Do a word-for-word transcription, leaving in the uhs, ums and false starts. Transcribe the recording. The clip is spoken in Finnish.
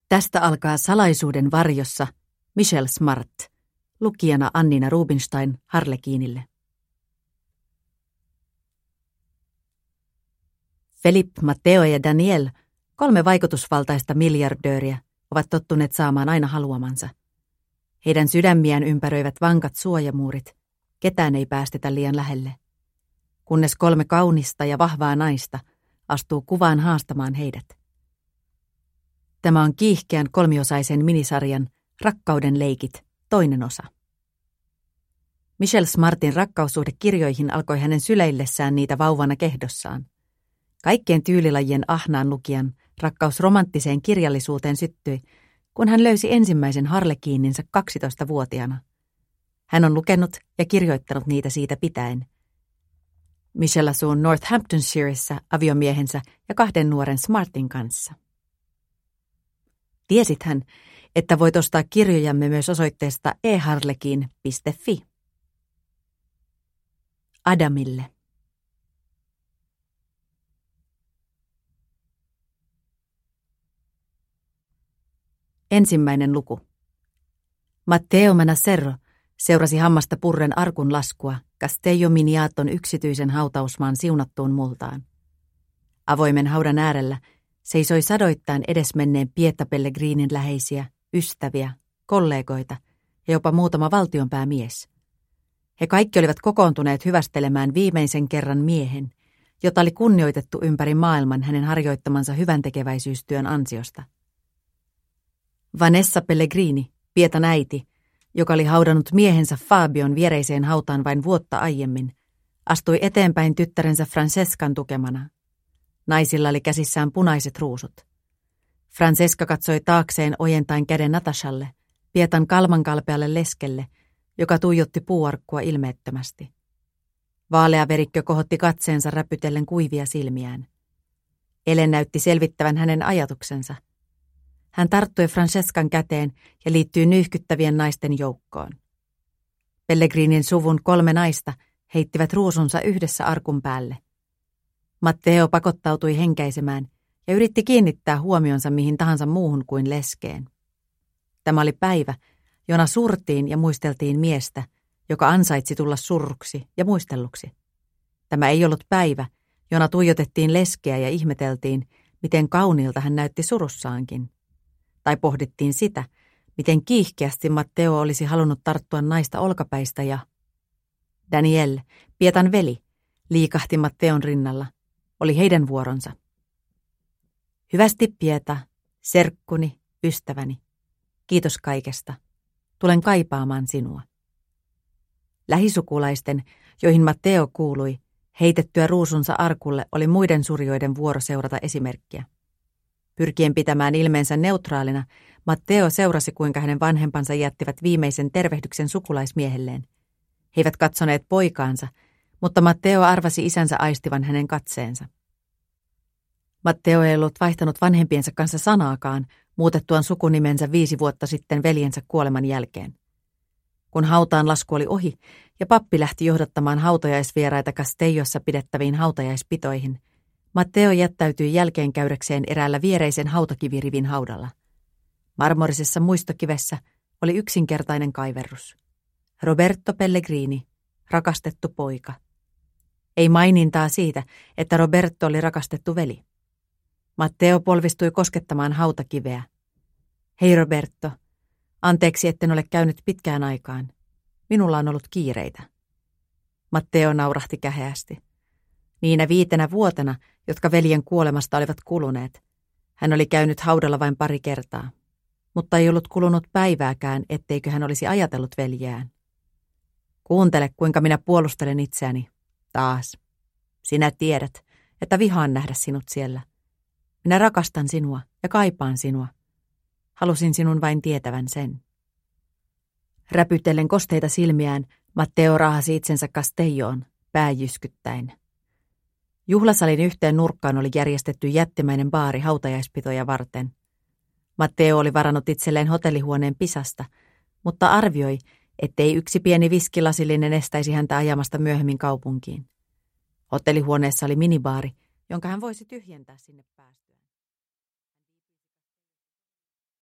Tästä alkaa Salaisuuden varjossa Michelle Smart, lukijana Annina Rubinstein Harlekiinille. Philippe, Matteo ja Daniel, kolme vaikutusvaltaista miljardööriä, ovat tottuneet saamaan aina haluamansa. Heidän sydämiään ympäröivät vankat suojamuurit, ketään ei päästetä liian lähelle. Kunnes kolme kaunista ja vahvaa naista astuu kuvaan haastamaan heidät. Tämä on kiihkeän kolmiosaisen minisarjan Rakkauden leikit, toinen osa. Michelle Smartin rakkaussuhde kirjoihin alkoi hänen syleillessään niitä vauvana kehdossaan. Kaikkien tyylilajien ahnaan lukijan rakkaus romanttiseen kirjallisuuteen syttyi, kun hän löysi ensimmäisen harlekiininsa kaksitoistavuotiaana. Hän on lukenut ja kirjoittanut niitä siitä pitäen. Michelle asuu Northamptonshireissa aviomiehensä ja kahden nuoren Smartin kanssa. Tiesit hän, että voit ostaa kirjojamme myös osoitteesta e harlekin piste fi. Adamille. Ensimmäinen luku. Matteo Manassero seurasi hammasta purren arkun laskua Castello Miniaton yksityisen hautausmaan siunattuun multaan. Avoimen haudan äärellä seisoi sadoittain edesmenneen Pieta Pellegrinin läheisiä, ystäviä, kollegoita ja jopa muutama valtionpäämies. He kaikki olivat kokoontuneet hyvästelemään viimeisen kerran miehen, jota oli kunnioitettu ympäri maailman hänen harjoittamansa hyväntekeväisyystyön ansiosta. Vanessa Pellegrini, Pietan äiti, joka oli haudannut miehensä Fabion viereiseen hautaan vain vuotta aiemmin, astui eteenpäin tyttärensä Francescan tukemana. Naisilla oli käsissään punaiset ruusut. Francesca katsoi taakseen ojentain käden Natashalle, Pietan kalmankalpealle leskelle, joka tuijotti puuarkkua ilmeettömästi. Vaalea verikkö kohotti katseensa räpytellen kuivia silmiään. Ellen näytti selvittävän hänen ajatuksensa. Hän tarttui Francescan käteen ja liittyi nyyhkyttävien naisten joukkoon. Pellegrinin suvun kolme naista heittivät ruusunsa yhdessä arkun päälle. Matteo pakottautui henkäisemään ja yritti kiinnittää huomionsa mihin tahansa muuhun kuin leskeen. Tämä oli päivä, jona surtiin ja muisteltiin miestä, joka ansaitsi tulla surruksi ja muistelluksi. Tämä ei ollut päivä, jona tuijotettiin leskeä ja ihmeteltiin, miten kauniilta hän näytti surussaankin. Tai pohdittiin sitä, miten kiihkeästi Matteo olisi halunnut tarttua naista olkapäistä ja... Daniel, Pietan veli, liikahti Matteon rinnalla. Oli heidän vuoronsa. Hyvästi Pieta, serkkuni, ystäväni. Kiitos kaikesta. Tulen kaipaamaan sinua. Lähisukulaisten, joihin Matteo kuului, heitettyä ruusunsa arkulle oli muiden surjoiden vuoro seurata esimerkkiä. Pyrkien pitämään ilmeensä neutraalina, Matteo seurasi, kuinka hänen vanhempansa jättivät viimeisen tervehdyksen sukulaismiehelleen. He eivät katsoneet poikaansa, mutta Matteo arvasi isänsä aistivan hänen katseensa. Matteo ei ollut vaihtanut vanhempiensa kanssa sanaakaan, muutettuaan sukunimensä viisi vuotta sitten veljensä kuoleman jälkeen. Kun hautaan lasku oli ohi ja pappi lähti johdattamaan hautajaisvieraita Castellossa pidettäviin hautajaispitoihin, Matteo jättäytyi jälkeenkäydäkseen eräällä viereisen hautakivirivin haudalla. Marmorisessa muistokivessä oli yksinkertainen kaiverrus. Roberto Pellegrini, rakastettu poika. Ei mainintaa siitä, että Roberto oli rakastettu veli. Matteo polvistui koskettamaan hautakiveä. Hei Roberto, anteeksi etten ole käynyt pitkään aikaan. Minulla on ollut kiireitä. Matteo naurahti käheästi. Niinä viitenä vuotena, jotka veljen kuolemasta olivat kuluneet, hän oli käynyt haudalla vain pari kertaa. Mutta ei ollut kulunut päivääkään, etteikö hän olisi ajatellut veljeään. Kuuntele, kuinka minä puolustelen itseäni. Taas. Sinä tiedät, että vihaan nähdä sinut siellä. Minä rakastan sinua ja kaipaan sinua. Halusin sinun vain tietävän sen. Räpytellen kosteita silmiään, Matteo raahasi itsensä Castelloon, pää jyskyttäen. Juhlasalin yhteen nurkkaan oli järjestetty jättimäinen baari hautajaispitoja varten. Matteo oli varannut itselleen hotellihuoneen Pisasta, mutta arvioi, ettei yksi pieni viskilasillinen estäisi häntä ajamasta myöhemmin kaupunkiin. Hotellihuoneessa oli minibaari, jonka hän voisi tyhjentää sinne päästä.